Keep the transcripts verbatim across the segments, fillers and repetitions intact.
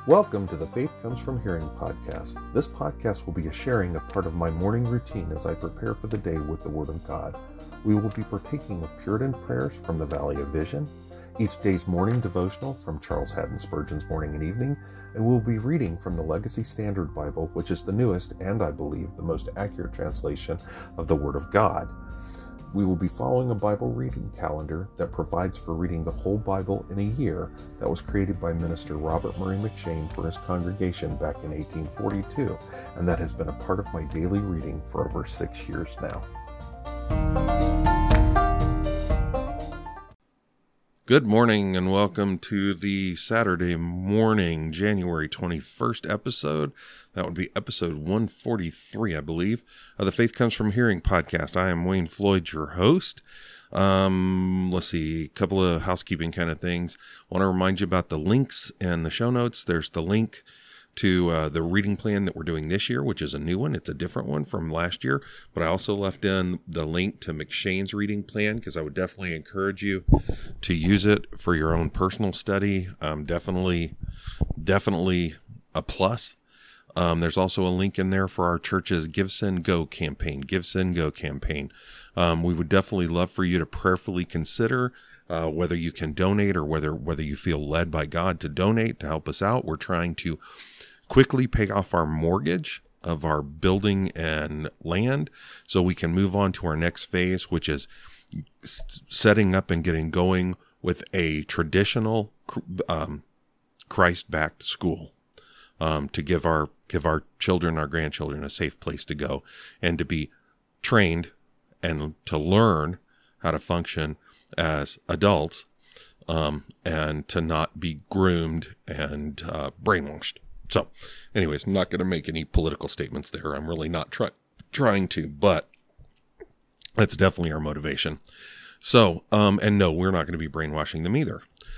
Welcome to the Faith Comes From Hearing podcast. This podcast will be a sharing of part of my morning routine as I prepare for the day with the Word of God. We will be partaking of Puritan prayers from the Valley of Vision, each day's morning devotional from Charles Haddon Spurgeon's Morning and Evening, and we'll be reading from the Legacy Standard Bible, which is the newest and, I believe, the most accurate translation of the Word of God. We will be following a Bible reading calendar that provides for reading the whole Bible in a year that was created by Minister Robert Murray M'Cheyne for his congregation back in eighteen forty-two, and that has been a part of my daily reading for over six years now. Good morning and welcome to the Saturday morning, January twenty-first episode. That would be episode one forty-three, I believe, of the Faith Comes From Hearing podcast. I am Wayne Floyd, your host. Um, let's see, a couple of housekeeping kind of things. I want to remind you about the links and the show notes. There's the link to uh, the reading plan that we're doing this year, which is a new one. It's a different one from last year, but I also left in the link to M'Cheyne's reading plan because I would definitely encourage you to use it for your own personal study. Um, definitely, definitely a plus. Um, there's also a link in there for our church's Give, Send, Go campaign, Give, Send, Go campaign. Um, we would definitely love for you to prayerfully consider uh, whether you can donate or whether, whether you feel led by God to donate to help us out. We're trying to quickly pay off our mortgage of our building and land so we can move on to our next phase, which is s- setting up and getting going with a traditional um, Christ-backed school um, to give our give our children, our grandchildren, a safe place to go and to be trained and to learn how to function as adults um, and to not be groomed and uh, brainwashed. So, anyways, I'm not going to make any political statements there. I'm really not try- trying to, but that's definitely our motivation. So, um, and no, we're not going to be brainwashing them either.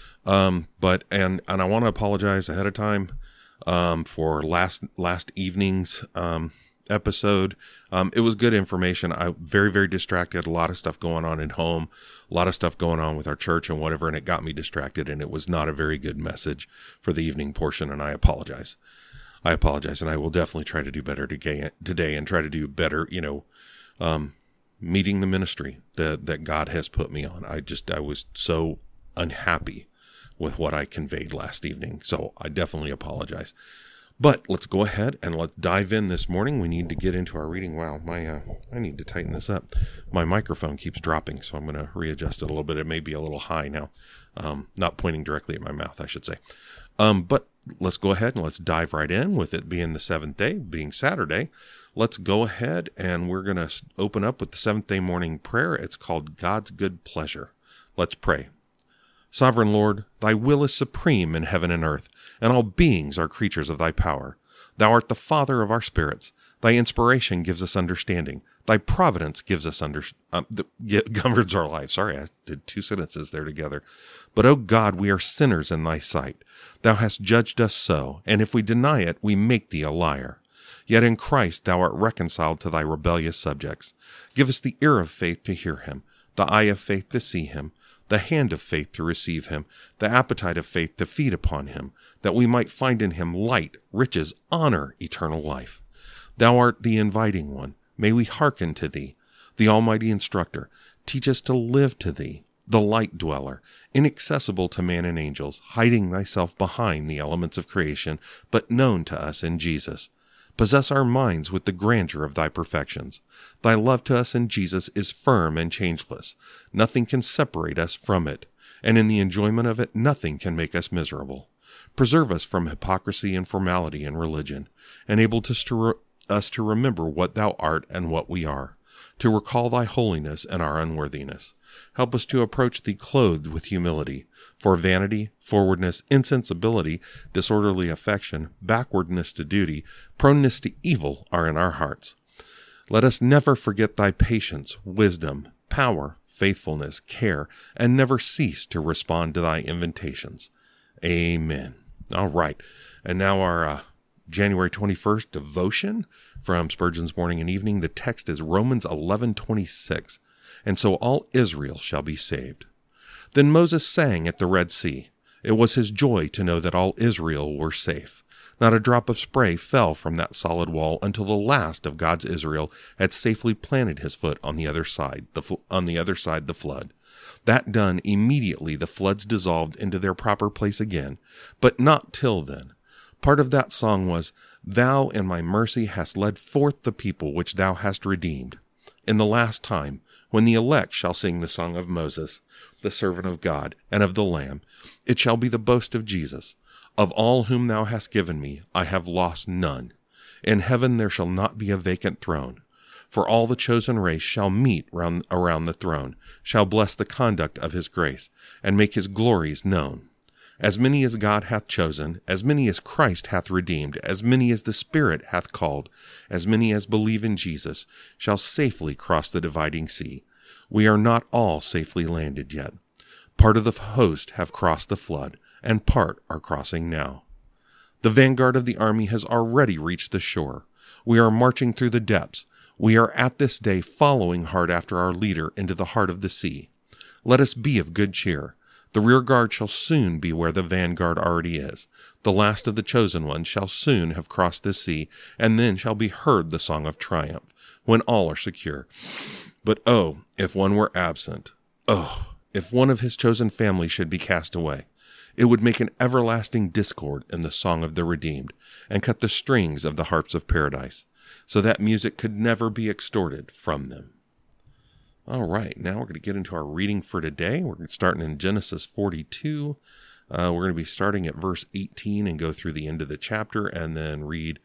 Um, but, and, and I want to apologize ahead of time, um, for last, last evening's, um, episode. Um, it was good information. I very, very distracted. A lot of stuff going on at home, a lot of stuff going on with our church and whatever. And it got me distracted and it was not a very good message for the evening portion. And I apologize. I apologize. And I will definitely try to do better today and try to do better, you know, um, meeting the ministry that, that God has put me on. I just, I was so unhappy with what I conveyed last evening. So I definitely apologize. But let's go ahead and let's dive in this morning. We need to get into our reading. Wow, my uh, I need to tighten this up. My microphone keeps dropping, so I'm going to readjust it a little bit. It may be a little high now. Um, not pointing directly at my mouth, I should say. Um, but let's go ahead and let's dive right in with it being the seventh day, being Saturday. Let's go ahead and we're going to open up with the seventh day morning prayer. It's called God's Good Pleasure. Let's pray. Sovereign Lord, thy will is supreme in heaven and earth, and all beings are creatures of thy power. Thou art the Father of our spirits. Thy inspiration gives us understanding. Thy providence gives us under, um, the, governs our lives. Sorry, I did two sentences there together. But, O God, we are sinners in thy sight. Thou hast judged us so, and if we deny it, we make thee a liar. Yet in Christ thou art reconciled to thy rebellious subjects. Give us the ear of faith to hear him, the eye of faith to see him, the hand of faith to receive him, the appetite of faith to feed upon him, that we might find in him light, riches, honor, eternal life. Thou art the inviting one. May we hearken to thee. The almighty instructor, teach us to live to thee, the light dweller, inaccessible to man and angels, hiding thyself behind the elements of creation, but known to us in Jesus. Possess our minds with the grandeur of thy perfections. Thy love to us in Jesus is firm and changeless. Nothing can separate us from it, and in the enjoyment of it, nothing can make us miserable. Preserve us from hypocrisy and formality in religion. Enable us to, re- us to remember what thou art and what we are, to recall thy holiness and our unworthiness. Help us to approach thee clothed with humility, for vanity, forwardness, insensibility, disorderly affection, backwardness to duty, proneness to evil are in our hearts. Let us never forget thy patience, wisdom, power, faithfulness, care, and never cease to respond to thy invitations. Amen. All right. And now our uh, January twenty-first devotion from Spurgeon's Morning and Evening. The text is Romans eleven twenty-six. And so all Israel shall be saved. Then Moses sang at the Red Sea, It was his joy to know that all Israel were safe. Not a drop of spray fell from that solid wall until the last of God's Israel had safely planted his foot on the other side, the fl- on the other side the flood. That done, immediately the floods dissolved into their proper place again, but not till then. Part of that song was, "Thou in my mercy hast led forth the people which thou hast redeemed." In the last time, when the elect shall sing the song of Moses, the servant of God, and of the Lamb, it shall be the boast of Jesus. Of all whom thou hast given me, I have lost none. In heaven there shall not be a vacant throne. For all the chosen race shall meet round, around the throne, shall bless the conduct of his grace, and make his glories known. As many as God hath chosen, as many as Christ hath redeemed, as many as the Spirit hath called, as many as believe in Jesus, shall safely cross the dividing sea. We are not all safely landed yet. Part of the host have crossed the flood, and part are crossing now. The vanguard of the army has already reached the shore. We are marching through the depths. We are at this day following hard after our leader into the heart of the sea. Let us be of good cheer. The rear guard shall soon be where the vanguard already is. The last of the chosen ones shall soon have crossed the sea, and then shall be heard the song of triumph, when all are secure. But oh, if one were absent! Oh, if one of his chosen family should be cast away! It would make an everlasting discord in the song of the redeemed, and cut the strings of the harps of paradise, so that music could never be extorted from them. All right, now we're going to get into our reading for today. We're starting in Genesis forty-two. Uh, we're going to be starting at verse eighteen and go through the end of the chapter, and then read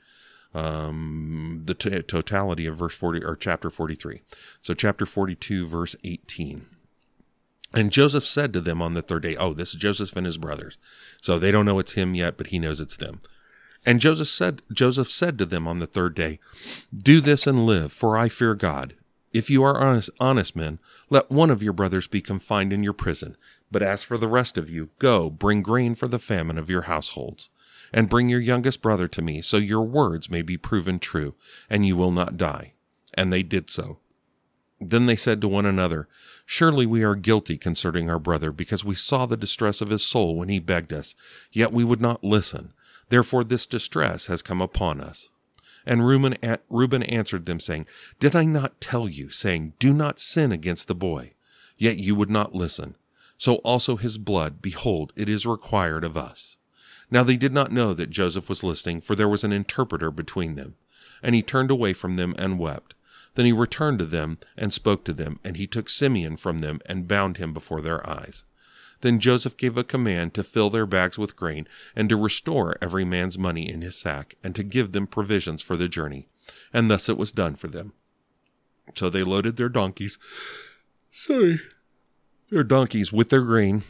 um, the t- totality of verse forty or chapter forty-three. So, chapter forty-two, verse eighteen. And Joseph said to them on the third day, oh, this is Joseph and his brothers. So they don't know it's him yet, but he knows it's them. And Joseph said, Joseph said to them on the third day, "Do this and live, for I fear God. If you are honest, honest men, let one of your brothers be confined in your prison. But as for the rest of you, go, bring grain for the famine of your households. And bring your youngest brother to me, so your words may be proven true, and you will not die." And they did so. Then they said to one another, "Surely we are guilty concerning our brother, because we saw the distress of his soul when he begged us, yet we would not listen. Therefore this distress has come upon us." And Reuben, Reuben answered them, saying, "Did I not tell you, saying, do not sin against the boy? Yet you would not listen. So also his blood, behold, it is required of us." Now they did not know that Joseph was listening, for there was an interpreter between them. And he turned away from them and wept. Then he returned to them and spoke to them, and he took Simeon from them and bound him before their eyes. Then Joseph gave a command to fill their bags with grain, and to restore every man's money in his sack, and to give them provisions for the journey. And thus it was done for them. So they loaded their donkeys, sorry, their donkeys with their grain.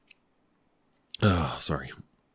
Oh, sorry.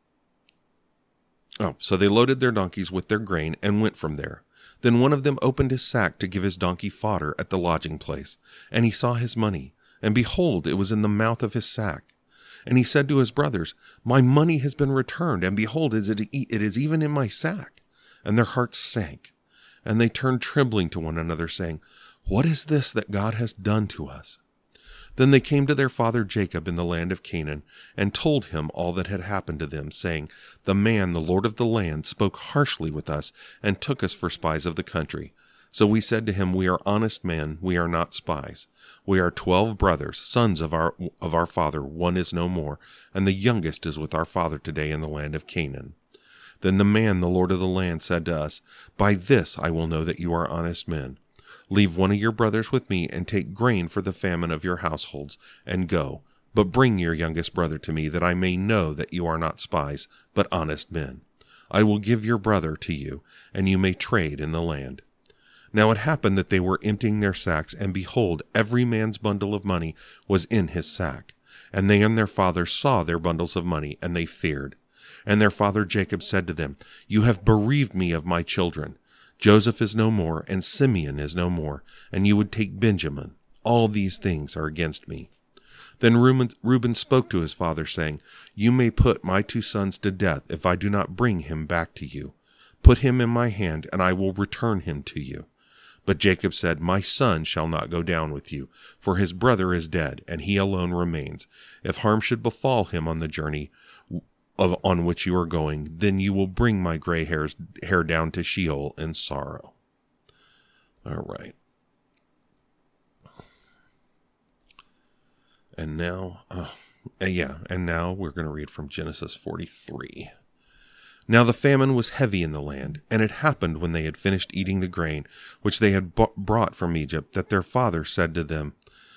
Oh, so they loaded their donkeys with their grain and went from there. Then one of them opened his sack to give his donkey fodder at the lodging place, and he saw his money, and behold, it was in the mouth of his sack. And he said to his brothers, "My money has been returned, and behold, it is even in my sack." And their hearts sank. And they turned trembling to one another, saying, "What is this that God has done to us?" Then they came to their father Jacob in the land of Canaan, and told him all that had happened to them, saying, "The man, the Lord of the land, spoke harshly with us, and took us for spies of the country. So we said to him, We are honest men, we are not spies. We are twelve brothers, sons of our of our father, one is no more, and the youngest is with our father today in the land of Canaan." Then the man, the Lord of the land, said to us, "By this I will know that you are honest men. Leave one of your brothers with me, and take grain for the famine of your households, and go. But bring your youngest brother to me, that I may know that you are not spies, but honest men. I will give your brother to you, and you may trade in the land." Now it happened that they were emptying their sacks, and behold, every man's bundle of money was in his sack. And they and their father saw their bundles of money, and they feared. And their father Jacob said to them, "You have bereaved me of my children. Joseph is no more, and Simeon is no more, and you would take Benjamin. All these things are against me." Then Reuben, Reuben spoke to his father, saying, "You may put my two sons to death if I do not bring him back to you. Put him in my hand, and I will return him to you." But Jacob said, My son shall not go down with you, for his brother is dead, and he alone remains. If harm should befall him on the journey of, on which you are going, then you will bring my gray hairs, hair down to Sheol in sorrow. All right. And now, uh, yeah, and now we're going to read from Genesis forty-three. Now the famine was heavy in the land, and it happened when they had finished eating the grain which they had b- brought from Egypt, that their father said to them,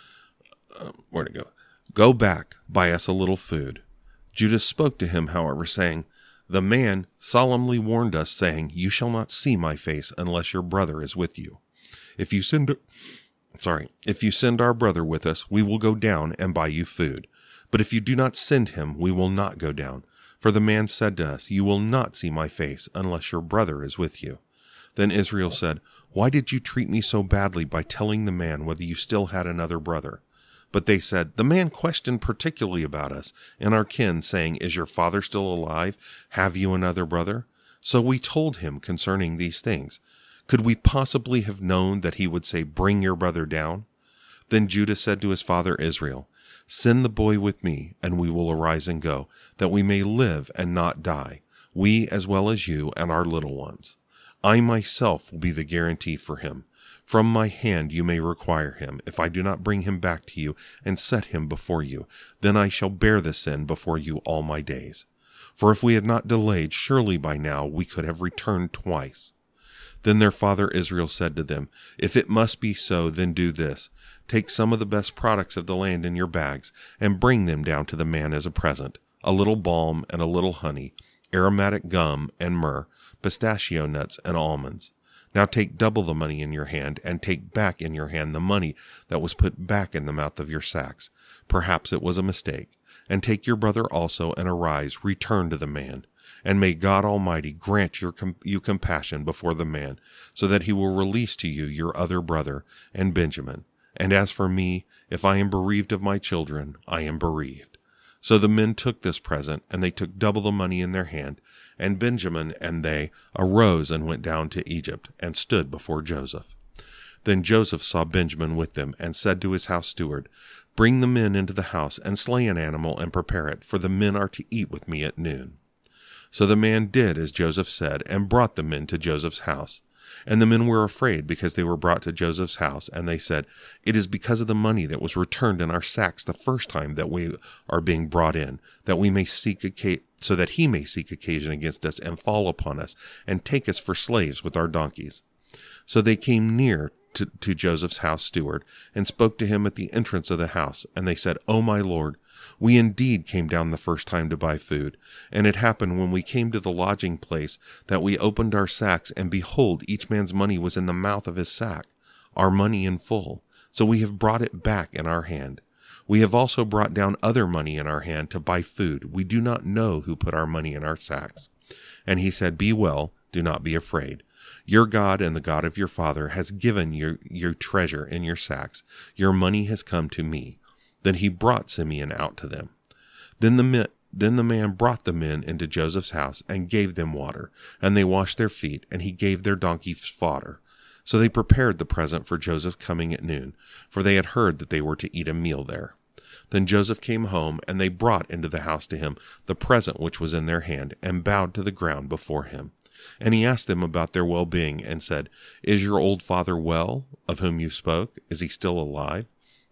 uh, where to go? Go back, buy us a little food. Judah spoke to him, however, saying, The man solemnly warned us, saying, You shall not see my face unless your brother is with you. If you send, sorry, if you send our brother with us, we will go down and buy you food. But if you do not send him, we will not go down. For the man said to us, You will not see my face unless your brother is with you. Then Israel said, Why did you treat me so badly by telling the man whether you still had another brother? But they said, The man questioned particularly about us and our kin, saying, Is your father still alive? Have you another brother? So we told him concerning these things. Could we possibly have known that he would say, Bring your brother down? Then Judah said to his father Israel, Send the boy with me, and we will arise and go, that we may live and not die, we as well as you and our little ones. I myself will be the guarantee for him. From my hand you may require him. If I do not bring him back to you and set him before you, then I shall bear the sin before you all my days. For if we had not delayed, surely by now we could have returned twice. Then their father Israel said to them, If it must be so, then do this. Take some of the best products of the land in your bags, and bring them down to the man as a present, a little balm and a little honey, aromatic gum and myrrh, pistachio nuts and almonds. Now take double the money in your hand, and take back in your hand the money that was put back in the mouth of your sacks. Perhaps it was a mistake. And take your brother also, and arise, return to the man. And may God Almighty grant your com- you compassion before the man, so that he will release to you your other brother, and Benjamin. And as for me, if I am bereaved of my children, I am bereaved. So the men took this present, and they took double the money in their hand. And Benjamin and they arose and went down to Egypt, and stood before Joseph. Then Joseph saw Benjamin with them, and said to his house steward, Bring the men into the house, and slay an animal, and prepare it, for the men are to eat with me at noon. So the man did as Joseph said, and brought the men to Joseph's house. And the men were afraid, because they were brought to Joseph's house, and they said, It is because of the money that was returned in our sacks the first time that we are being brought in, that we may seek occasion, so that he may seek occasion against us, and fall upon us, and take us for slaves with our donkeys. So they came near to, to Joseph's house steward, and spoke to him at the entrance of the house, and they said, O my lord, we indeed came down the first time to buy food, and it happened when we came to the lodging place that we opened our sacks, and behold, each man's money was in the mouth of his sack, our money in full. So we have brought it back in our hand. We have also brought down other money in our hand to buy food. We do not know who put our money in our sacks. And he said, Be well, do not be afraid. Your God and the God of your father has given you your treasure in your sacks. Your money has come to me. Then he brought Simeon out to them. Then the men, then the man brought the men into Joseph's house and gave them water, and they washed their feet, and he gave their donkeys fodder. So they prepared the present for Joseph coming at noon, for they had heard that they were to eat a meal there. Then Joseph came home, and they brought into the house to him the present which was in their hand, and bowed to the ground before him. And he asked them about their well-being, and said, Is your old father well, of whom you spoke? Is he still alive?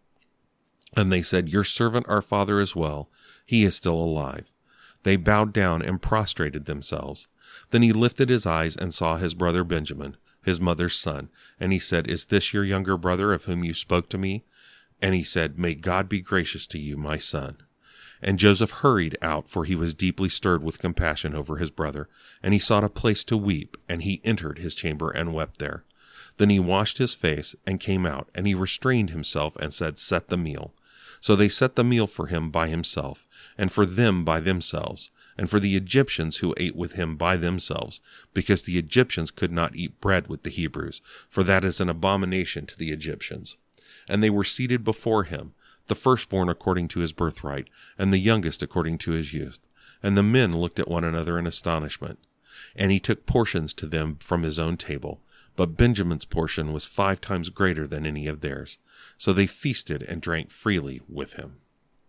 And they said, Your servant our father is well. He is still alive. They bowed down and prostrated themselves. Then he lifted his eyes and saw his brother Benjamin, his mother's son. And he said, Is this your younger brother of whom you spoke to me? And he said, May God be gracious to you, my son. And Joseph hurried out, for he was deeply stirred with compassion over his brother. And he sought a place to weep, and he entered his chamber and wept there. Then he washed his face and came out, and he restrained himself and said, Set the meal. So they set the meal for him by himself, and for them by themselves, and for the Egyptians who ate with him by themselves, because the Egyptians could not eat bread with the Hebrews, for that is an abomination to the Egyptians. And they were seated before him, the firstborn according to his birthright, and the youngest according to his youth. And the men looked at one another in astonishment. And he took portions to them from his own table. but Benjamin's portion was five times greater than any of theirs. So they feasted and drank freely with him.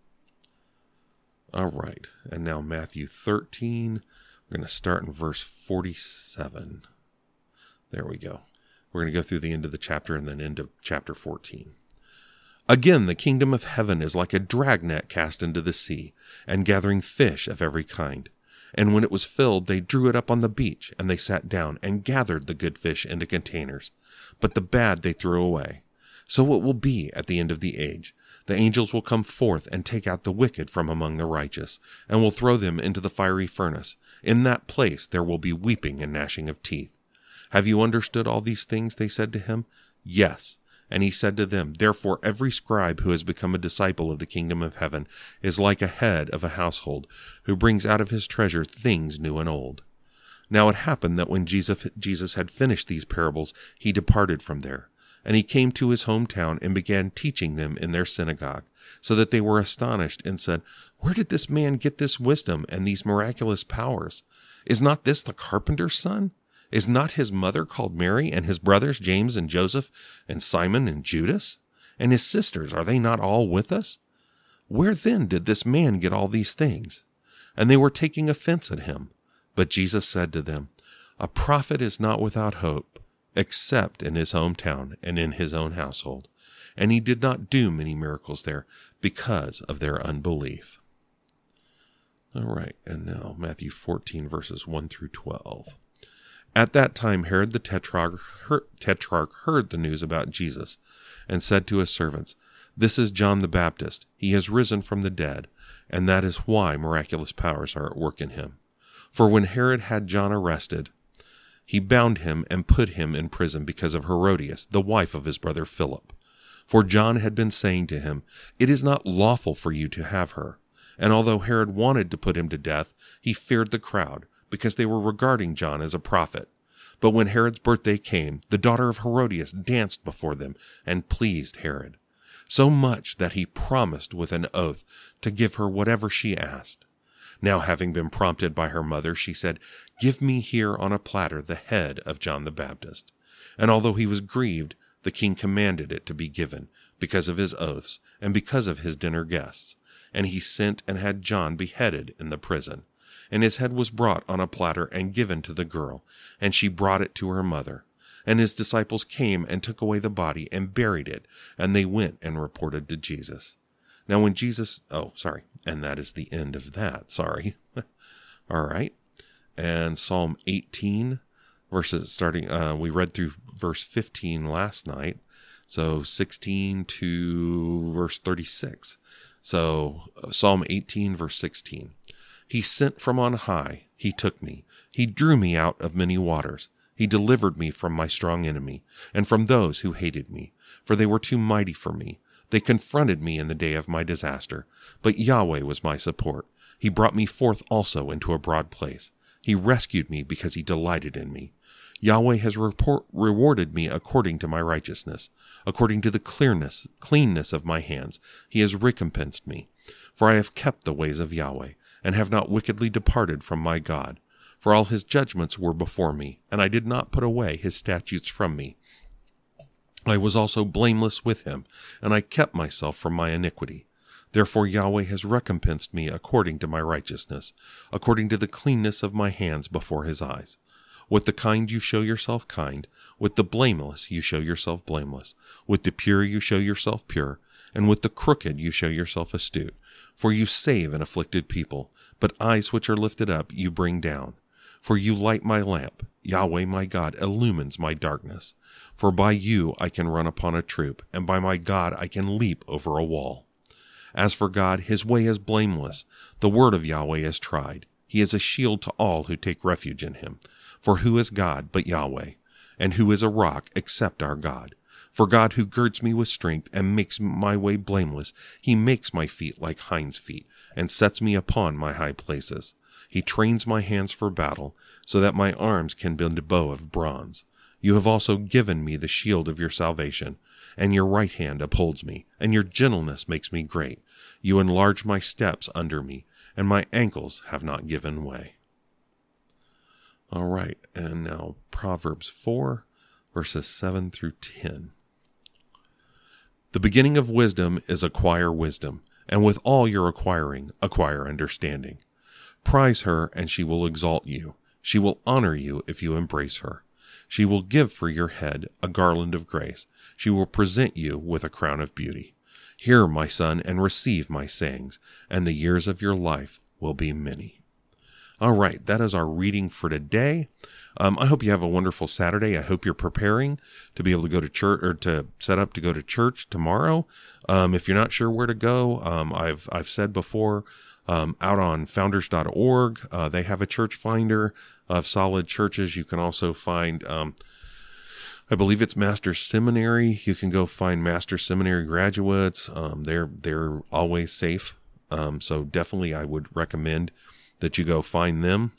All right, and now Matthew thirteen. We're going to start in verse forty-seven. There we go. We're going to go through the end of the chapter and then into chapter fourteen. Again, the kingdom of heaven is like a dragnet cast into the sea, and gathering fish of every kind. And when it was filled, they drew it up on the beach, and they sat down and gathered the good fish into containers. But the bad they threw away. So it will be at the end of the age. The angels will come forth and take out the wicked from among the righteous, and will throw them into the fiery furnace. In that place there will be weeping and gnashing of teeth. Have you understood all these things? They said to him. Yes. And he said to them, Therefore every scribe who has become a disciple of the kingdom of heaven is like a head of a household, who brings out of his treasure things new and old. Now it happened that when Jesus, Jesus had finished these parables, he departed from there. And he came to his hometown and began teaching them in their synagogue, so that they were astonished and said, Where did this man get this wisdom and these miraculous powers? Is not this the carpenter's son? Is not his mother called Mary, and his brothers James and Joseph, and Simon and Judas? And his sisters, are they not all with us? Where then did this man get all these things? And they were taking offense at him. But Jesus said to them, A prophet is not without hope, except in his hometown and in his own household. And he did not do many miracles there, because of their unbelief. All right, and now Matthew fourteen, verses one through twelve. At that time Herod the Tetrarch heard, Tetrarch heard the news about Jesus, and said to his servants, This is John the Baptist. He has risen from the dead, and that is why miraculous powers are at work in him. For when Herod had John arrested, he bound him and put him in prison because of Herodias, the wife of his brother Philip. For John had been saying to him, It is not lawful for you to have her. And although Herod wanted to put him to death, he feared the crowd, because they were regarding John as a prophet. But when Herod's birthday came, the daughter of Herodias danced before them and pleased Herod, so much that he promised with an oath to give her whatever she asked. Now, having been prompted by her mother, she said, Give me here on a platter the head of John the Baptist. And although he was grieved, the king commanded it to be given, because of his oaths and because of his dinner guests. And he sent and had John beheaded in the prison. And his head was brought on a platter and given to the girl, and she brought it to her mother. And his disciples came and took away the body and buried it, and they went and reported to Jesus. Now when Jesus, oh, sorry, and that is the end of that, sorry. All right, and Psalm eighteen, verses starting, uh, we read through verse fifteen last night, so sixteen to verse thirty-six. So uh, Psalm eighteen, verse sixteen. He sent from on high, he took me, he drew me out of many waters. He delivered me from my strong enemy, and from those who hated me, for they were too mighty for me. They confronted me in the day of my disaster, but Yahweh was my support. He brought me forth also into a broad place. He rescued me because he delighted in me. Yahweh has report, rewarded me according to my righteousness. According to the clearness, cleanness of my hands, he has recompensed me. For I have kept the ways of Yahweh, and have not wickedly departed from my God. For all his judgments were before me, and I did not put away his statutes from me. I was also blameless with him, and I kept myself from my iniquity. Therefore Yahweh has recompensed me according to my righteousness, according to the cleanness of my hands before his eyes. With the kind you show yourself kind, with the blameless you show yourself blameless, with the pure you show yourself pure, and with the crooked you show yourself astute. For you save an afflicted people, but eyes which are lifted up you bring down. For you light my lamp, Yahweh my God illumines my darkness. For by you I can run upon a troop, and by my God I can leap over a wall. As for God, his way is blameless. The word of Yahweh is tried. He is a shield to all who take refuge in him. For who is God but Yahweh? And who is a rock except our God? For God who girds me with strength and makes my way blameless, he makes my feet like hinds' feet, and sets me upon my high places. He trains my hands for battle, so that my arms can bend a bow of bronze. You have also given me the shield of your salvation, and your right hand upholds me, and your gentleness makes me great. You enlarge my steps under me, and my ankles have not given way. All right, and now Proverbs four, verses seven through ten. The beginning of wisdom is acquire wisdom, and with all your acquiring, acquire understanding. Prize her, and she will exalt you. She will honor you if you embrace her. She will give for your head a garland of grace. She will present you with a crown of beauty. Hear, my son, and receive my sayings, and the years of your life will be many. All right, that is our reading for today. Um, I hope you have a wonderful Saturday. I hope you're preparing to be able to go to church or to set up to go to church tomorrow. Um, if you're not sure where to go, um, I've I've said before, um, out on founders dot org, uh, they have a church finder of solid churches. You can also find, um, I believe it's Master's Seminary. You can go find Master's Seminary graduates. Um, they're they're always safe. Um, so definitely, I would recommend that you go find them.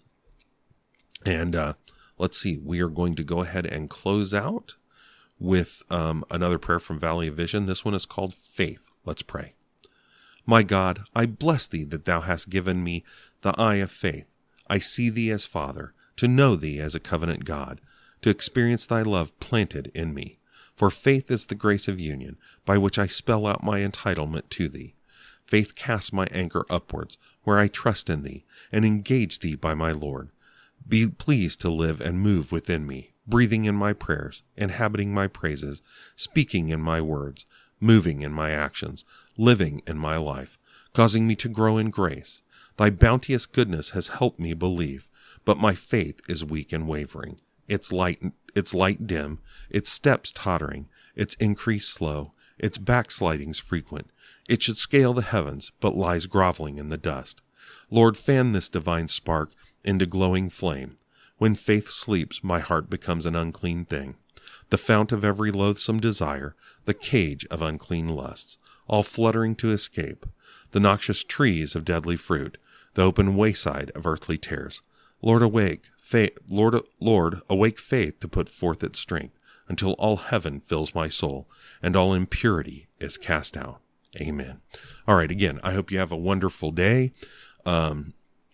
And uh, let's see, we are going to go ahead and close out with um, another prayer from Valley of Vision. This one is called Faith. Let's pray. My God, I bless thee that thou hast given me the eye of faith. I see thee as Father, to know thee as a covenant God, to experience thy love planted in me. For faith is the grace of union, by which I spell out my entitlement to thee. Faith casts my anchor upwards, where I trust in thee, and engage thee by my Lord. Be pleased to live and move within me, breathing in my prayers, inhabiting my praises, speaking in my words, moving in my actions, living in my life, causing me to grow in grace. Thy bounteous goodness has helped me believe, but my faith is weak and wavering, its light, its light dim, its steps tottering, its increase slow, its backslidings frequent. It should scale the heavens, but lies groveling in the dust. Lord, fan this divine spark into glowing flame. When faith sleeps, my heart becomes an unclean thing, the fount of every loathsome desire, the cage of unclean lusts, all fluttering to escape, the noxious trees of deadly fruit, the open wayside of earthly tares. Lord, awake, faith, Lord, Lord, awake faith to put forth its strength, until all heaven fills my soul, and all impurity is cast out. Amen. All right, again, I hope you have a wonderful day. Um,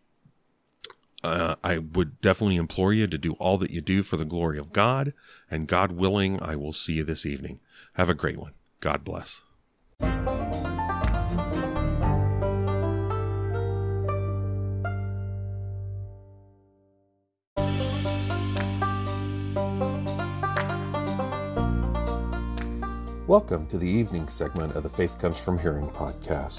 uh, I would definitely implore you to do all that you do for the glory of God, and God willing, I will see you this evening. Have a great one. God bless. Welcome to the evening segment of the Faith Comes From Hearing podcast.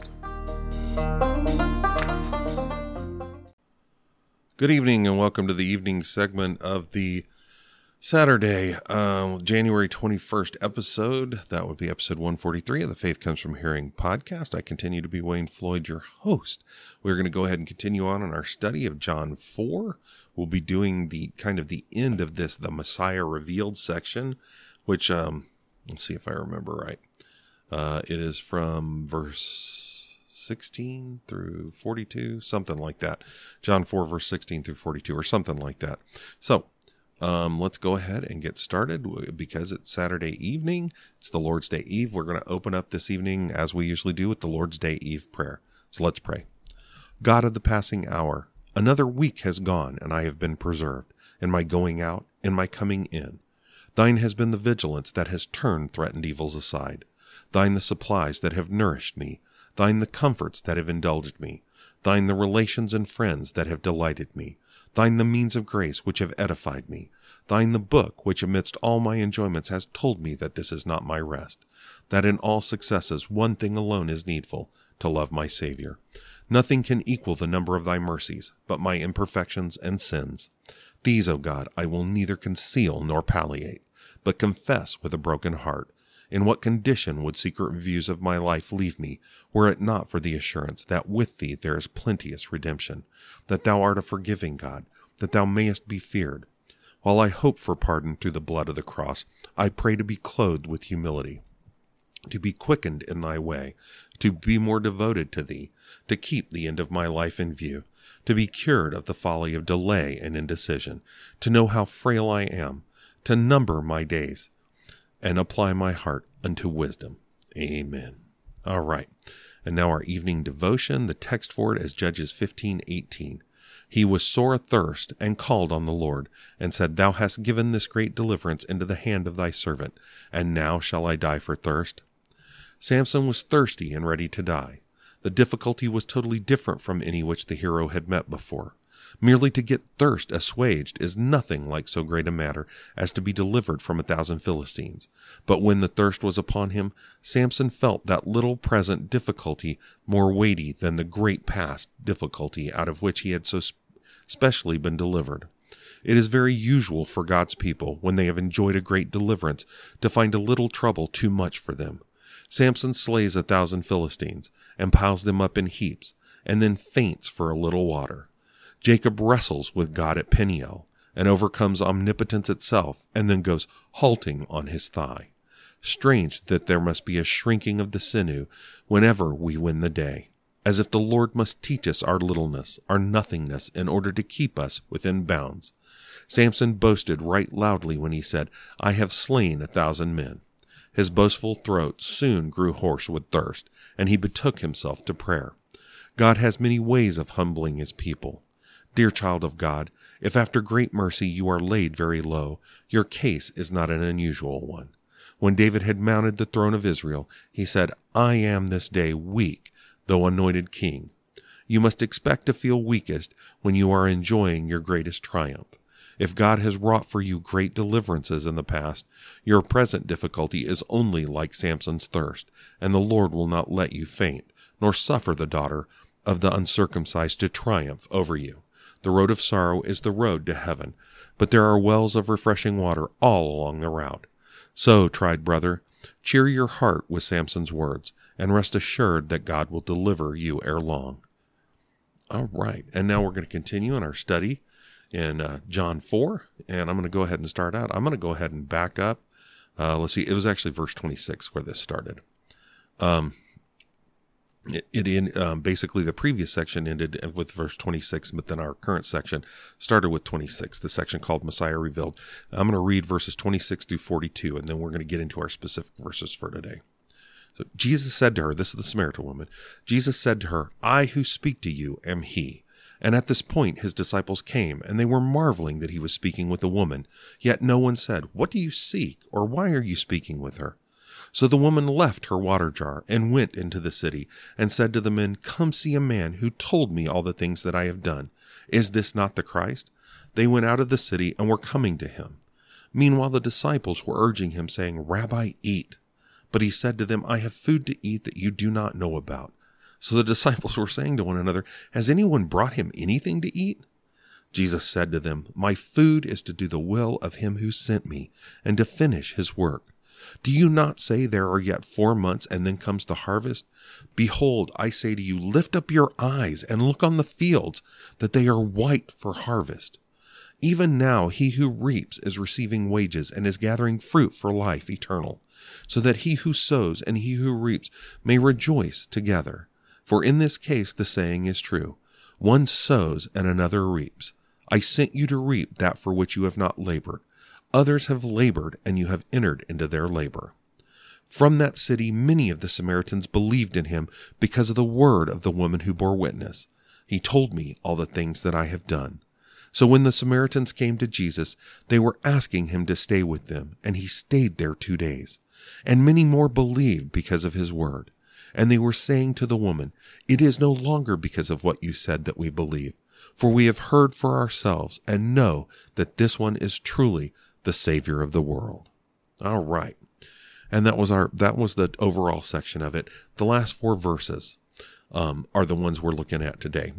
Good evening and welcome to the evening segment of the Saturday, uh, January twenty-first episode. That would be episode one forty-three of the Faith Comes From Hearing podcast. I continue to be Wayne Floyd, your host. We're going to go ahead and continue on in our study of John four. We'll be doing the kind of the end of this, the Messiah Revealed section, which, um, let's see if I remember right. Uh, it is from verse sixteen through forty-two, something like that. John four, verse sixteen through forty-two, or something like that. So, um, let's go ahead and get started. Because it's Saturday evening, it's the Lord's Day Eve. We're going to open up this evening, as we usually do, with the Lord's Day Eve prayer. So let's pray. God of the passing hour, another week has gone, and I have been preserved, in my going out, in my coming in. Thine has been the vigilance that has turned threatened evils aside. Thine the supplies that have nourished me. Thine the comforts that have indulged me. Thine the relations and friends that have delighted me. Thine the means of grace which have edified me. Thine the book which amidst all my enjoyments has told me that this is not my rest, that in all successes one thing alone is needful, to love my Savior. Nothing can equal the number of thy mercies, but my imperfections and sins. These, O God, I will neither conceal nor palliate, but confess with a broken heart. In what condition would secret views of my life leave me, were it not for the assurance that with thee there is plenteous redemption, that thou art a forgiving God, that thou mayest be feared. While I hope for pardon through the blood of the cross, I pray to be clothed with humility, to be quickened in thy way, to be more devoted to thee, to keep the end of my life in view, to be cured of the folly of delay and indecision, to know how frail I am, to number my days, and apply my heart unto wisdom. Amen. All right. And now our evening devotion. The text for it is Judges fifteen eighteen. He was sore athirst, and called on the Lord, and said, Thou hast given this great deliverance into the hand of thy servant, and now shall I die for thirst? Samson was thirsty and ready to die. The difficulty was totally different from any which the hero had met before. Merely to get thirst assuaged is nothing like so great a matter as to be delivered from a thousand Philistines. But when the thirst was upon him, Samson felt that little present difficulty more weighty than the great past difficulty out of which he had so specially been delivered. It is very usual for God's people, when they have enjoyed a great deliverance, to find a little trouble too much for them. Samson slays a thousand Philistines, and piles them up in heaps, and then faints for a little water. Jacob wrestles with God at Peniel, and overcomes omnipotence itself, and then goes halting on his thigh. Strange that there must be a shrinking of the sinew whenever we win the day, as if the Lord must teach us our littleness, our nothingness, in order to keep us within bounds. Samson boasted right loudly when he said, I have slain a thousand men. His boastful throat soon grew hoarse with thirst, and he betook himself to prayer. God has many ways of humbling his people. Dear child of God, if after great mercy you are laid very low, your case is not an unusual one. When David had mounted the throne of Israel, he said, I am this day weak, though anointed king. You must expect to feel weakest when you are enjoying your greatest triumph. If God has wrought for you great deliverances in the past, your present difficulty is only like Samson's thirst, and the Lord will not let you faint, nor suffer the daughter of the uncircumcised to triumph over you. The road of sorrow is the road to heaven, but there are wells of refreshing water all along the route. So, tried brother, cheer your heart with Samson's words, and rest assured that God will deliver you ere long. All right, and now we're going to continue in our study in uh, John four, and I'm going to go ahead and start out. I'm going to go ahead and back up. Uh, let's see, it was actually verse twenty-six where this started. Um, it, it in um, basically the previous section ended with verse twenty-six, but then our current section started with twenty-six, the section called Messiah Revealed. I'm going to read verses twenty-six through forty-two, and then we're going to get into our specific verses for today. So Jesus said to her, this is the Samaritan woman, Jesus said to her, I who speak to you am he. And at this point his disciples came, and they were marveling that he was speaking with a woman. Yet no one said, What do you seek, or why are you speaking with her? So the woman left her water jar, and went into the city, and said to the men, Come see a man who told me all the things that I have done. Is this not the Christ? They went out of the city, and were coming to him. Meanwhile the disciples were urging him, saying, Rabbi, eat. But he said to them, I have food to eat that you do not know about. So the disciples were saying to one another, Has anyone brought him anything to eat? Jesus said to them, My food is to do the will of him who sent me, and to finish his work. Do you not say there are yet four months, and then comes the harvest? Behold, I say to you, lift up your eyes, and look on the fields, that they are white for harvest. Even now he who reaps is receiving wages, and is gathering fruit for life eternal, so that he who sows and he who reaps may rejoice together. For in this case the saying is true, one sows and another reaps. I sent you to reap that for which you have not labored. Others have labored, and you have entered into their labor. From that city many of the Samaritans believed in him because of the word of the woman who bore witness. He told me all the things that I have done. So when the Samaritans came to Jesus, they were asking him to stay with them, and he stayed there two days. And many more believed because of his word. And they were saying to the woman, It is no longer because of what you said that we believe, for we have heard for ourselves and know that this one is truly the Savior of the world. All right. And that was our that was the overall section of it. The last four verses um, are the ones we're looking at today.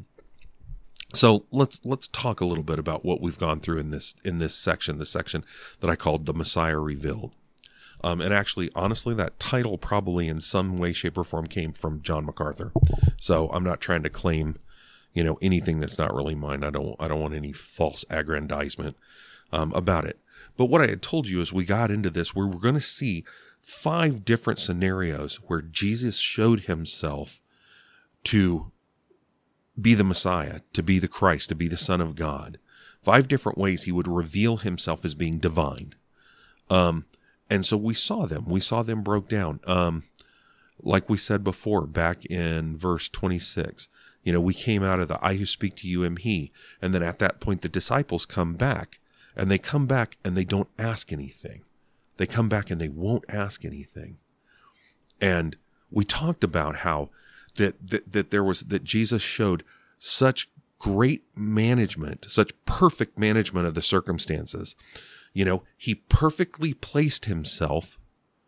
So let's let's talk a little bit about what we've gone through in this in this section, the section that I called the Messiah Revealed. Um, and actually, honestly, that title probably in some way, shape, or form came from John MacArthur. So I'm not trying to claim, you know, anything that's not really mine. I don't, I don't want any false aggrandizement um, about it. But what I had told you is we got into this where we're going to see five different scenarios where Jesus showed himself to be the Messiah, to be the Christ, to be the Son of God. Five different ways he would reveal himself as being divine. Um, And so we saw them. We saw them broke down. Um, like we said before, back in verse twenty-six, You know, we came out of the I who speak to you am he. And then at that point, the disciples come back, and they come back and they don't ask anything. They come back and they won't ask anything. And we talked about how that, that, that there was, that Jesus showed such great management, such perfect management of the circumstances. You know, he perfectly placed himself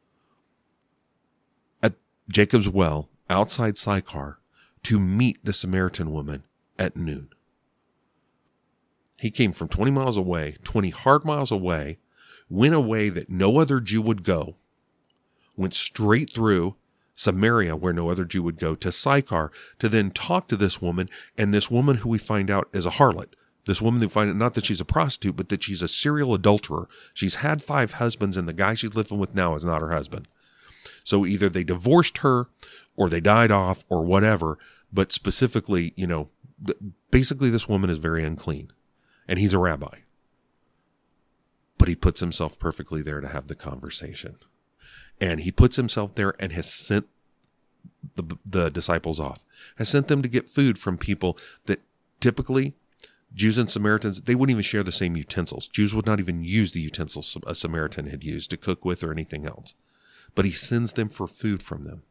at Jacob's well outside Sychar to meet the Samaritan woman at noon. He came from twenty miles away, twenty hard miles away, went a way that no other Jew would go, went straight through Samaria, where no other Jew would go, to Sychar, to then talk to this woman, and this woman who we find out is a harlot. This woman, we find out not that she's a prostitute, but that she's a serial adulterer. She's had five husbands, and the guy she's living with now is not her husband. So either they divorced her, or they died off, or whatever, but specifically, you know, basically this woman is very unclean, and he's a rabbi. But he puts himself perfectly there to have the conversation. And he puts himself there and has sent the, the disciples off, has sent them to get food from people that typically Jews and Samaritans, they wouldn't even share the same utensils. Jews would not even use the utensils a Samaritan had used to cook with or anything else. But he sends them for food from them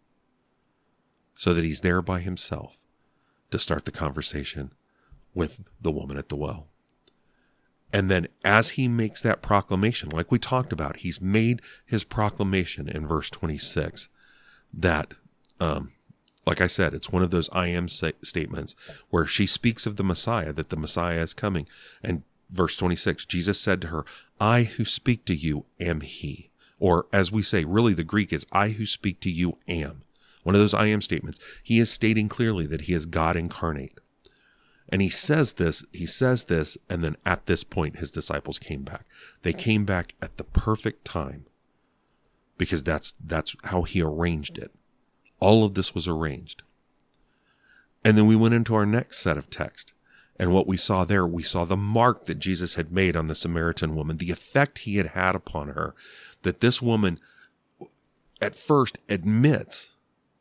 so that he's there by himself to start the conversation with the woman at the well. And then as he makes that proclamation, like we talked about, he's made his proclamation in verse twenty-six that, um, like I said, it's one of those I am sa- statements where she speaks of the Messiah, that the Messiah is coming. And verse twenty-six, Jesus said to her, I who speak to you am he. Or as we say, really the Greek is I who speak to you am. One of those I am statements. He is stating clearly that he is God incarnate. And he says this, he says this, and then at this point, his disciples came back. They came back at the perfect time because that's, that's how he arranged it. All of this was arranged. And then we went into our next set of text. And what we saw there, we saw the mark that Jesus had made on the Samaritan woman, the effect he had had upon her, that this woman at first admits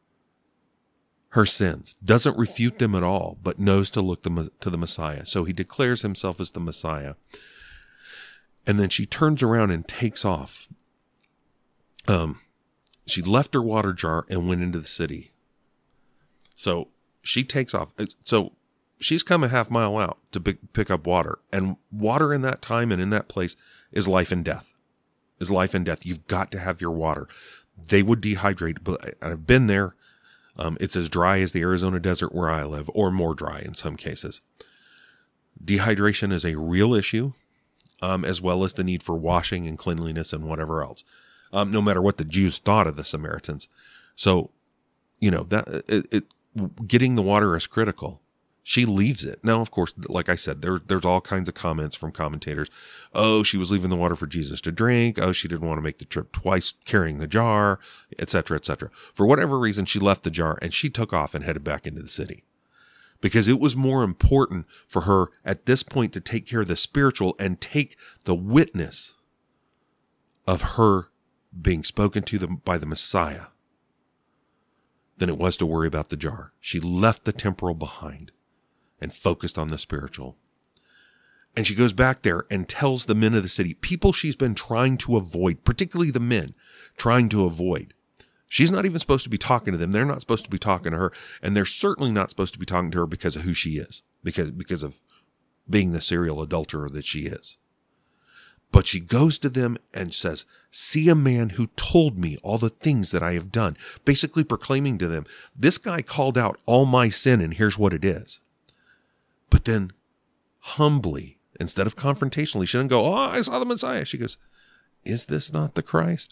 her sins, doesn't refute them at all, but knows to look to the Messiah. So he declares himself as the Messiah. And then she turns around and takes off. Um, she left her water jar and went into the city. So she takes off. So she's come a half mile out to pick, pick up water. And water in that time and in that place is life and death. Is life and death. You've got to have your water. They would dehydrate, but I've been there. Um, it's as dry as the Arizona desert where I live, or more dry in some cases. Dehydration is a real issue, um, as well as the need for washing and cleanliness and whatever else, um, no matter what the Jews thought of the Samaritans. So, you know, that it, it getting the water is critical. She leaves it. Now, of course, like I said, there, there's all kinds of comments from commentators. Oh, she was leaving the water for Jesus to drink. Oh, she didn't want to make the trip twice carrying the jar, et cetera, et cetera. For whatever reason, she left the jar and she took off and headed back into the city because it was more important for her at this point to take care of the spiritual and take the witness of her being spoken to the, by the Messiah than it was to worry about the jar. She left the temporal behind and focused on the spiritual. And she goes back there and tells the men of the city, people she's been trying to avoid, particularly the men, trying to avoid. She's not even supposed to be talking to them. They're not supposed to be talking to her. And they're certainly not supposed to be talking to her because of who she is, because, because of being the serial adulterer that she is. But she goes to them and says, see a man who told me all the things that I have done, basically proclaiming to them, this guy called out all my sin and here's what it is. But then humbly, instead of confrontationally, she doesn't go, oh, I saw the Messiah. She goes, is this not the Christ?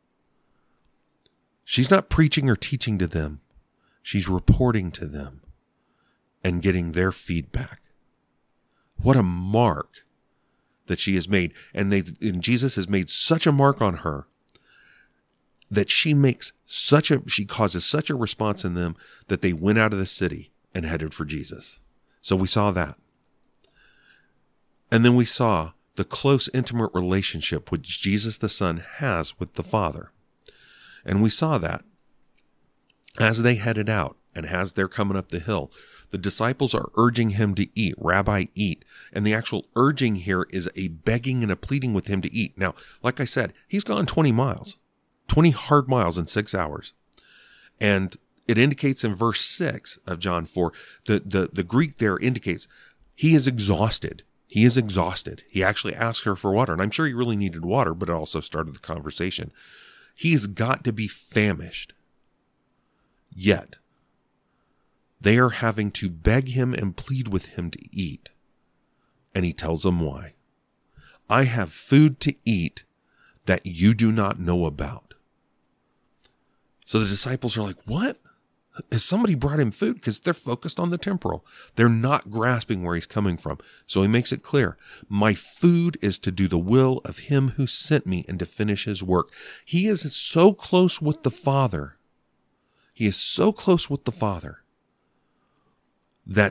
She's not preaching or teaching to them. She's reporting to them and getting their feedback. What a mark that she has made. And, they, and Jesus has made such a mark on her that she makes such a, she causes such a response in them that they went out of the city and headed for Jesus. So we saw that. And then we saw the close, intimate relationship which Jesus the Son has with the Father. And we saw that as they headed out and as they're coming up the hill, The disciples are urging him to eat. Rabbi, eat. And the actual urging here is a begging and a pleading with him to eat. Now, like I said, he's gone twenty miles, twenty hard miles in six hours. And it indicates in verse six of John four, the, the, the Greek there indicates he is exhausted. He is exhausted. He actually asked her for water. And I'm sure he really needed water, but it also started the conversation. He's got to be famished. Yet, they are having to beg him and plead with him to eat. And he tells them why. I have food to eat that you do not know about. So the disciples are like, what? Has somebody brought him food? Because they're focused on the temporal. They're not grasping where he's coming from. So he makes it clear. My food is to do the will of him who sent me and to finish his work. He is so close with the Father. He is so close with the Father that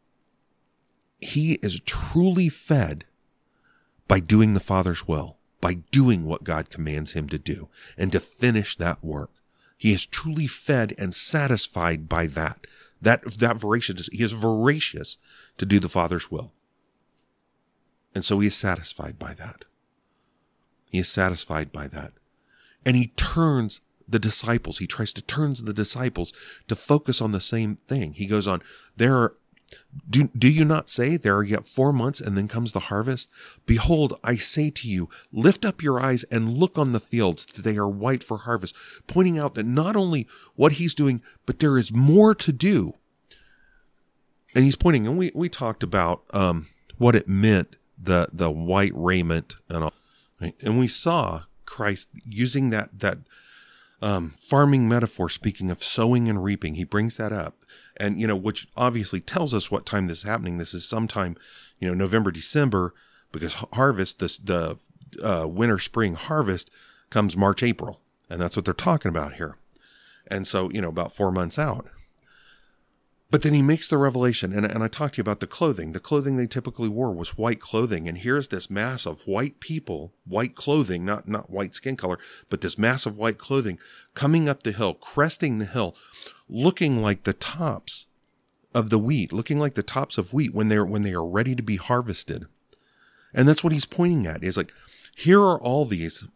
he is truly fed by doing the Father's will, by doing what God commands him to do and to finish that work. He is truly fed and satisfied by that. That, that voracious, he is voracious to do the Father's will. And so he is satisfied by that. He is satisfied by that. And he turns the disciples, he tries to turn the disciples to focus on the same thing. He goes on, there are, do, do you not say there are yet four months and then comes the harvest? Behold, I say to you, lift up your eyes and look on the fields, that they are white for harvest, pointing out that not only what he's doing, but there is more to do. And he's pointing, and we, we talked about um, what it meant, the, the white raiment and all. Right? And we saw Christ using that, that um, farming metaphor, speaking of sowing and reaping. He brings that up. And, you know, which obviously tells us what time this is happening. This is sometime, you know, November, December, because harvest, this, the uh, winter, spring harvest comes March, April. And that's what they're talking about here. And so, you know, about four months out. But then he makes the revelation, and, and I talked to you about the clothing. The clothing they typically wore was white clothing. And here's this mass of white people, white clothing, not, not white skin color, but this mass of white clothing coming up the hill, cresting the hill, looking like the tops of the wheat, looking like the tops of wheat when they're, when they are ready to be harvested. And that's what he's pointing at. He's like, here are all these,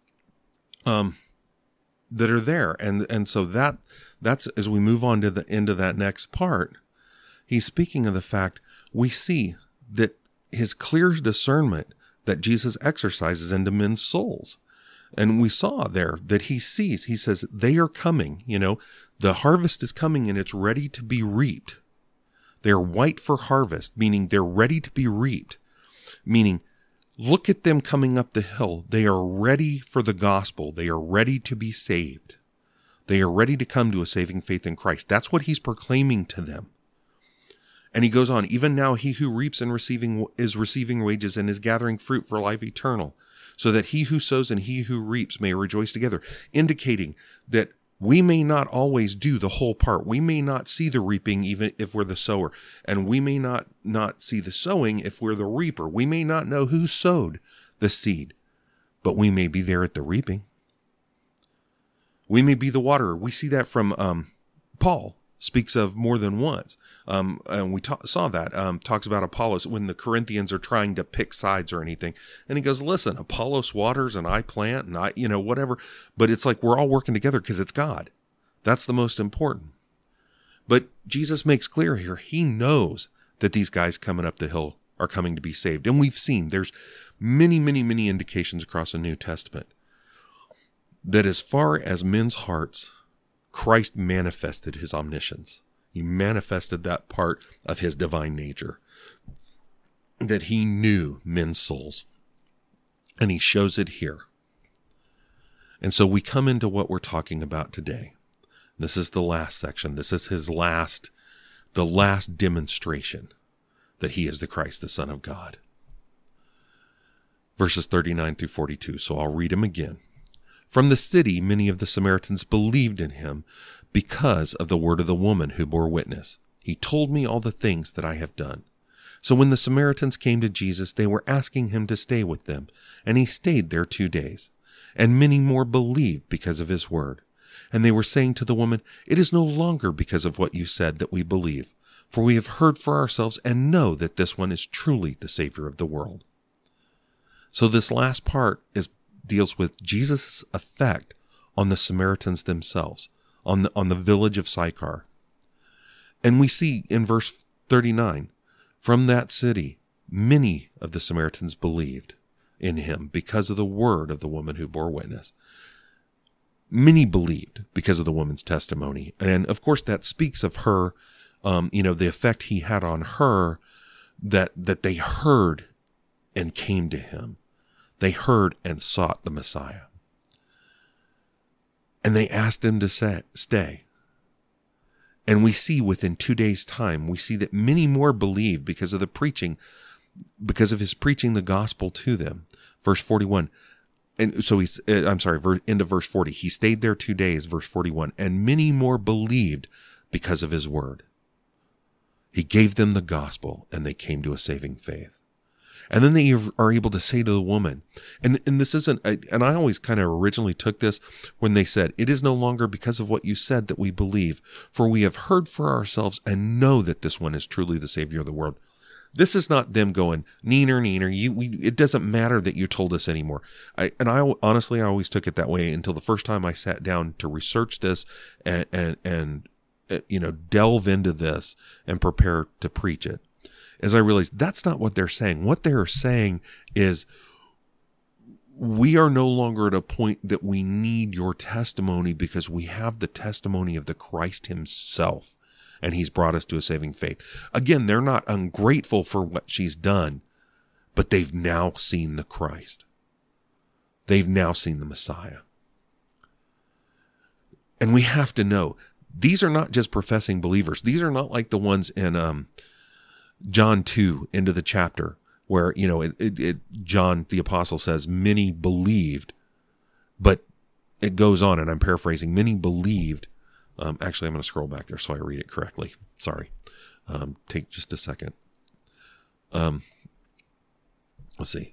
um, that are there. And, and so that, that's, as we move on to the end of that next part, he's speaking of the fact we see that his clear discernment that Jesus exercises into men's souls. And we saw there that he sees, he says, they are coming, you know, the harvest is coming and it's ready to be reaped. They're white for harvest, meaning they're ready to be reaped, meaning look at them coming up the hill. They are ready for the gospel. They are ready to be saved. They are ready to come to a saving faith in Christ. That's what he's proclaiming to them. And he goes on, even now he who reaps and receiving is receiving wages and is gathering fruit for life eternal, so that he who sows and he who reaps may rejoice together, indicating that we may not always do the whole part. We may not see the reaping even if we're the sower, and we may not, not see the sowing if we're the reaper. We may not know who sowed the seed, but we may be there at the reaping. We may be the waterer. We see that from um, Paul speaks of more than once. Um, and we ta- saw that, um, talks about Apollos when the Corinthians are trying to pick sides or anything. And he goes, listen, Apollos waters and I plant and I, you know, whatever. But it's like we're all working together because it's God. That's the most important. But Jesus makes clear here, he knows that these guys coming up the hill are coming to be saved. And we've seen there's many, many, many indications across the New Testament that as far as men's hearts, Christ manifested his omniscience. He manifested that part of his divine nature, that he knew men's souls. And he shows it here. And so we come into what we're talking about today. This is the last section. This is his last, the last demonstration that he is the Christ, the Son of God. Verses thirty-nine through forty-two. So I'll read them again. From the city, many of the Samaritans believed in him because of the word of the woman who bore witness. He told me all the things that I have done. So when the Samaritans came to Jesus, they were asking him to stay with them, and he stayed there two days. And many more believed because of his word. And they were saying to the woman, it is no longer because of what you said that we believe, for we have heard for ourselves and know that this one is truly the Savior of the world. So this last part is deals with Jesus' effect on the Samaritans themselves, on the, on the village of Sychar. And we see in verse thirty-nine, from that city, many of the Samaritans believed in him because of the word of the woman who bore witness. Many believed because of the woman's testimony. And of course, that speaks of her, um, you know, the effect he had on her, that, that they heard and came to him. They heard and sought the Messiah. And they asked him to say, stay. And we see within two days' time, we see that many more believed because of the preaching, because of his preaching the gospel to them. Verse forty-one. And so he's, I'm sorry, end of verse forty. He stayed there two days, verse forty-one, and many more believed because of his word. He gave them the gospel and they came to a saving faith. And then they are able to say to the woman, and, and this isn't, and I always kind of originally took this when they said, it is no longer because of what you said that we believe, for we have heard for ourselves and know that this one is truly the Savior of the world. This is not them going, neener, neener, you, we, it doesn't matter that you told us anymore. I, and I honestly, I always took it that way until the first time I sat down to research this and, and, and uh, you know, delve into this and prepare to preach it. As I realized that's not what they're saying. What they're saying is we are no longer at a point that we need your testimony because we have the testimony of the Christ himself, and he's brought us to a saving faith. Again, they're not ungrateful for what she's done, but they've now seen the Christ. They've now seen the Messiah. And we have to know, these are not just professing believers. These are not like the ones in um, John two, into the chapter, where, you know, it, it, it, John the apostle says, many believed, but it goes on, and I'm paraphrasing, many believed. Um, actually, I'm going to scroll back there so I read it correctly. Sorry. Um, take just a second. Um, let's see.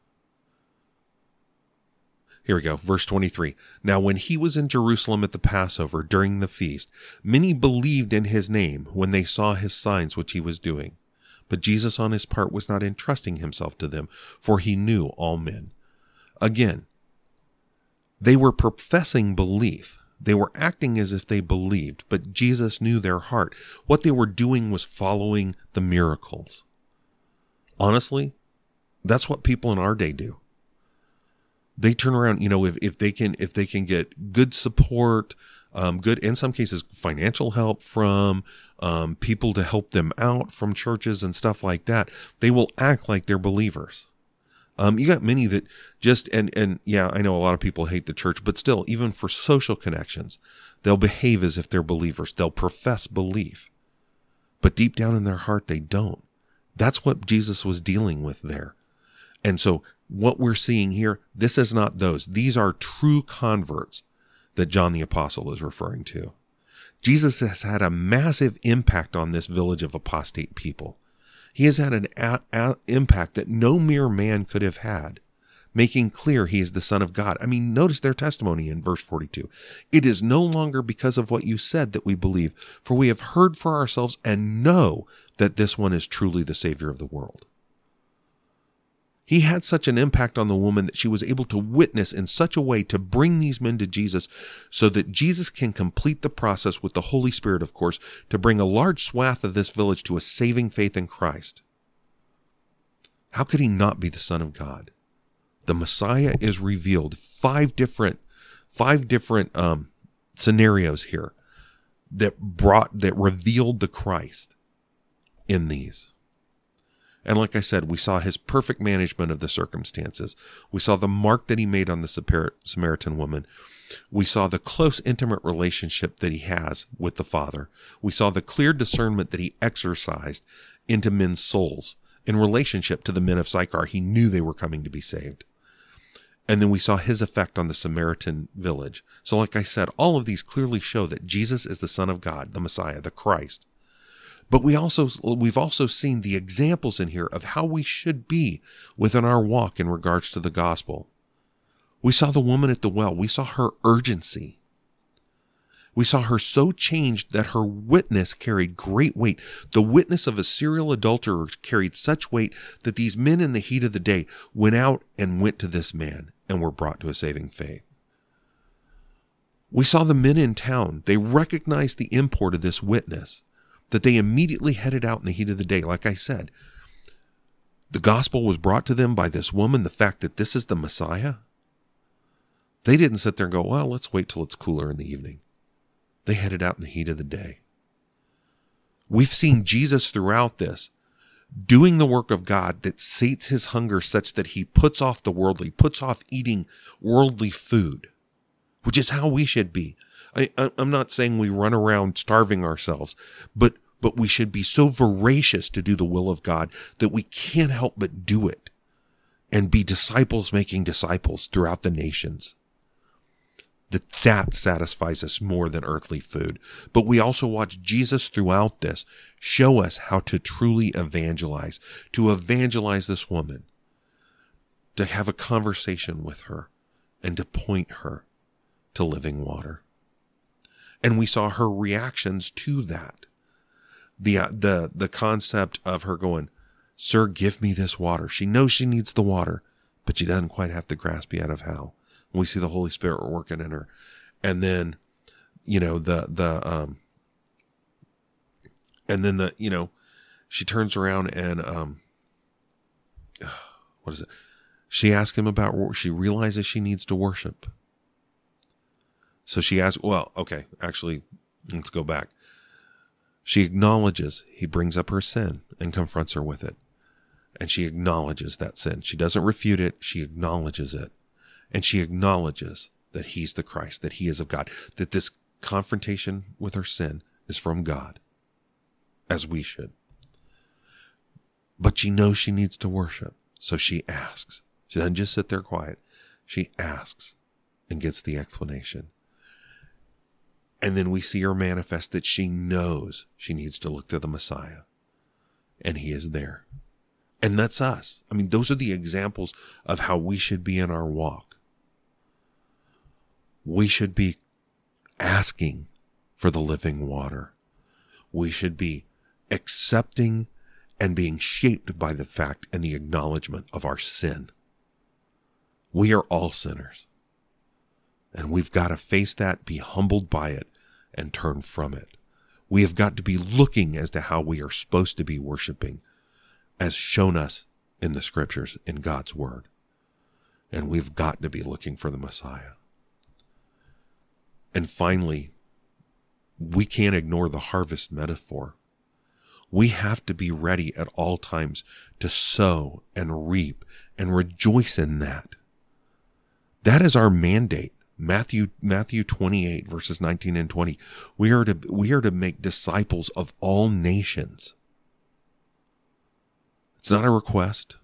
Here we go. Verse twenty-three. Now, when he was in Jerusalem at the Passover during the feast, many believed in his name when they saw his signs which he was doing. But Jesus on his part was not entrusting himself to them, for he knew all men. Again, they were professing belief. They were acting as if they believed, but Jesus knew their heart. What they were doing was following the miracles. Honestly, that's what people in our day do. They turn around, you know, if, if they can, if they can get good support, um, good, in some cases, financial help from, um, people to help them out from churches and stuff like that, they will act like they're believers. Um, you got many that just, and, and yeah, I know a lot of people hate the church, but still, even for social connections, they'll behave as if they're believers. They'll profess belief, but deep down in their heart, they don't. That's what Jesus was dealing with there. And so what we're seeing here, this is not those. These are true converts that John the Apostle is referring to. Jesus has had a massive impact on this village of apostate people. He has had an a- a- impact that no mere man could have had, making clear he is the Son of God. I mean, notice their testimony in verse forty-two. It is no longer because of what you said that we believe, for we have heard for ourselves and know that this one is truly the Savior of the world. He had such an impact on the woman that she was able to witness in such a way to bring these men to Jesus so that Jesus can complete the process with the Holy Spirit, of course, to bring a large swath of this village to a saving faith in Christ. How could he not be the Son of God? The Messiah is revealed. Five different, five different um, scenarios here that brought, that revealed the Christ in these. And like I said, we saw his perfect management of the circumstances. We saw the mark that he made on the Samaritan woman. We saw the close, intimate relationship that he has with the Father. We saw the clear discernment that he exercised into men's souls in relationship to the men of Sychar. He knew they were coming to be saved. And then we saw his effect on the Samaritan village. So like I said, all of these clearly show that Jesus is the Son of God, the Messiah, the Christ. But we also, we've also seen the examples in here of how we should be within our walk in regards to the gospel. We saw the woman at the well. We saw her urgency. We saw her so changed that her witness carried great weight. The witness of a serial adulterer carried such weight that these men in the heat of the day went out and went to this man and were brought to a saving faith. We saw the men in town. They recognized the import of this witness, that they immediately headed out in the heat of the day. Like I said, the gospel was brought to them by this woman, the fact that this is the Messiah. They didn't sit there and go, well, let's wait till it's cooler in the evening. They headed out in the heat of the day. We've seen Jesus throughout this doing the work of God that sates his hunger such that he puts off the worldly, puts off eating worldly food, which is how we should be. I, I'm not saying we run around starving ourselves, but, but we should be so voracious to do the will of God that we can't help but do it and be disciples making disciples throughout the nations. That that satisfies us more than earthly food. But we also watch Jesus throughout this show us how to truly evangelize, to evangelize this woman, to have a conversation with her, and to point her to living water. And we saw her reactions to that. The, uh, the, the concept of her going, "Sir, give me this water." She knows she needs the water, but she doesn't quite have the grasp yet of how. We see the Holy Spirit working in her. And then, you know, the, the, um, and then the, you know, she turns around and, um, what is it? She asks him about, she realizes she needs to worship. So she asks, well, okay, actually, let's go back. She acknowledges, he brings up her sin and confronts her with it. And she acknowledges that sin. She doesn't refute it. She acknowledges it. And she acknowledges that he's the Christ, that he is of God, that this confrontation with her sin is from God, as we should. But she knows she needs to worship, so she asks. She doesn't just sit there quiet. She asks and gets the explanation. And then we see her manifest that she knows she needs to look to the Messiah, and he is there. And that's us. I mean, those are the examples of how we should be in our walk. We should be asking for the living water. We should be accepting and being shaped by the fact and the acknowledgement of our sin. We are all sinners. And we've got to face that, be humbled by it, and turn from it. We have got to be looking as to how we are supposed to be worshiping, as shown us in the scriptures, in God's word. And we've got to be looking for the Messiah. And finally, we can't ignore the harvest metaphor. We have to be ready at all times to sow and reap and rejoice in that. That is our mandate. Matthew, Matthew twenty-eight, verses nineteen and twenty. We are to, we are to make disciples of all nations. It's not a request.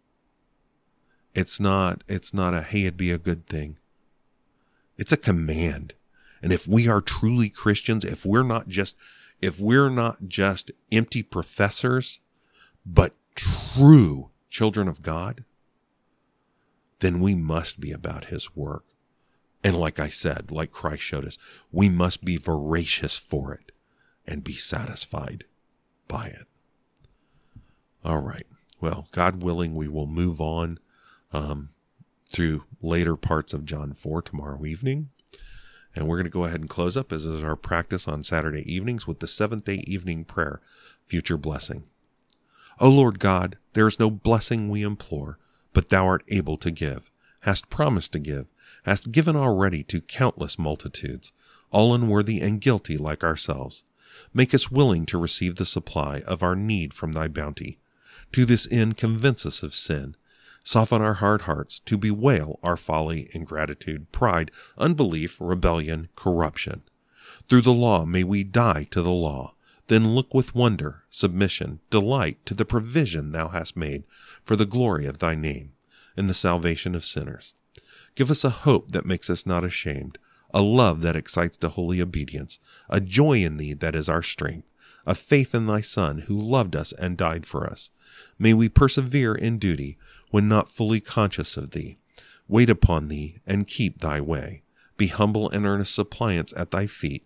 It's not, it's not a, hey, it'd be a good thing. It's a command. And if we are truly Christians, if we're not just, if we're not just empty professors, but true children of God, then we must be about his work. And like I said, like Christ showed us, we must be voracious for it and be satisfied by it. All right. Well, God willing, we will move on um, through later parts of John four tomorrow evening. And we're going to go ahead and close up, as is our practice on Saturday evenings, with the seventh-day evening prayer, Future Blessing. O Lord God, there is no blessing we implore, but thou art able to give, hast promised to give, hast given already to countless multitudes, all unworthy and guilty like ourselves. Make us willing to receive the supply of our need from thy bounty. To this end convince us of sin. Soften our hard hearts to bewail our folly, ingratitude, pride, unbelief, rebellion, corruption. Through the law may we die to the law, then look with wonder, submission, delight to the provision thou hast made for the glory of thy name and the salvation of sinners. Give us a hope that makes us not ashamed, a love that excites to holy obedience, a joy in thee that is our strength, a faith in thy Son who loved us and died for us. May we persevere in duty when not fully conscious of thee. Wait upon thee and keep thy way. Be humble and earnest suppliants at thy feet.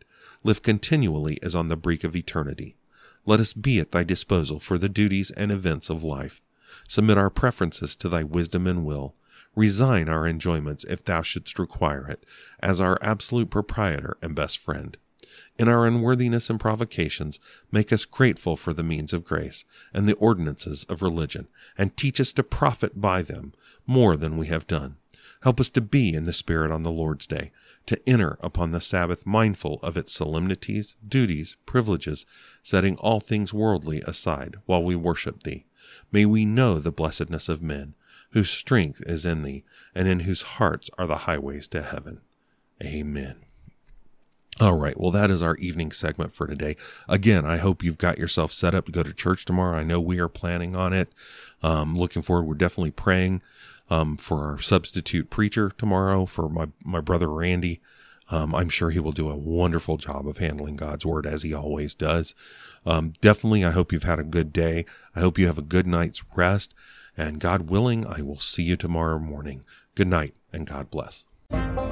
live continually as on the brink of eternity. Let us be at thy disposal for the duties and events of life. Submit our preferences to thy wisdom and will. Resign our enjoyments if thou shouldst require it, as our absolute proprietor and best friend. In our unworthiness and provocations, make us grateful for the means of grace and the ordinances of religion, and teach us to profit by them more than we have done. Help us to be in the Spirit on the Lord's day, to enter upon the Sabbath mindful of its solemnities, duties, privileges, setting all things worldly aside while we worship thee. May we know the blessedness of men, whose strength is in thee, and in whose hearts are the highways to heaven. Amen. All right, well, that is our evening segment for today. Again, I hope you've got yourself set up to go to church tomorrow. I know we are planning on it. Um, looking forward. We're definitely praying um, for our substitute preacher tomorrow, for my, my brother Randy. Um, I'm sure he will do a wonderful job of handling God's word, as he always does. Um, definitely, I hope you've had a good day. I hope you have a good night's rest. And God willing, I will see you tomorrow morning. Good night, and God bless.